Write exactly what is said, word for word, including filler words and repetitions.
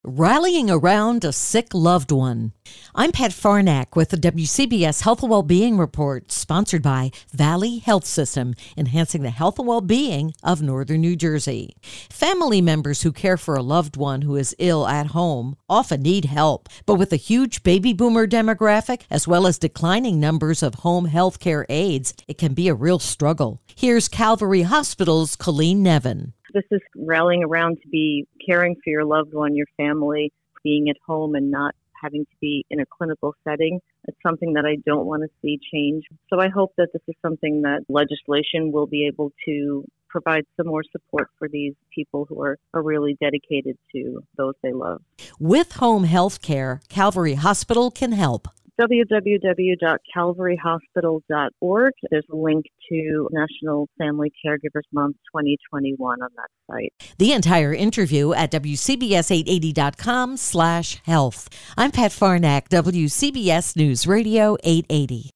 Rallying around a sick loved one. I'm Pat Farnack with the W C B S Health and Wellbeing Report, sponsored by Valley Health System, enhancing the health and well-being of Northern New Jersey. Family members who care for a loved one who is ill at home often need help, but with a huge baby boomer demographic, as well as declining numbers of home health care aides, it can be a real struggle. Here's Calvary Hospital's Colleen Nevin. This is rallying around to be caring for your loved one, your family, being at home and not having to be in a clinical setting. It's something that I don't want to see change. So I hope that this is something that legislation will be able to provide some more support for these people who are, are really dedicated to those they love. With home health care, Calvary Hospital can help. w w w dot calvary hospital dot org. There's a link to National Family Caregivers Month twenty twenty-one on that site. The entire interview at w c b s eight eighty dot com slash health. I'm Pat Farnack, W C B S News Radio eight eighty.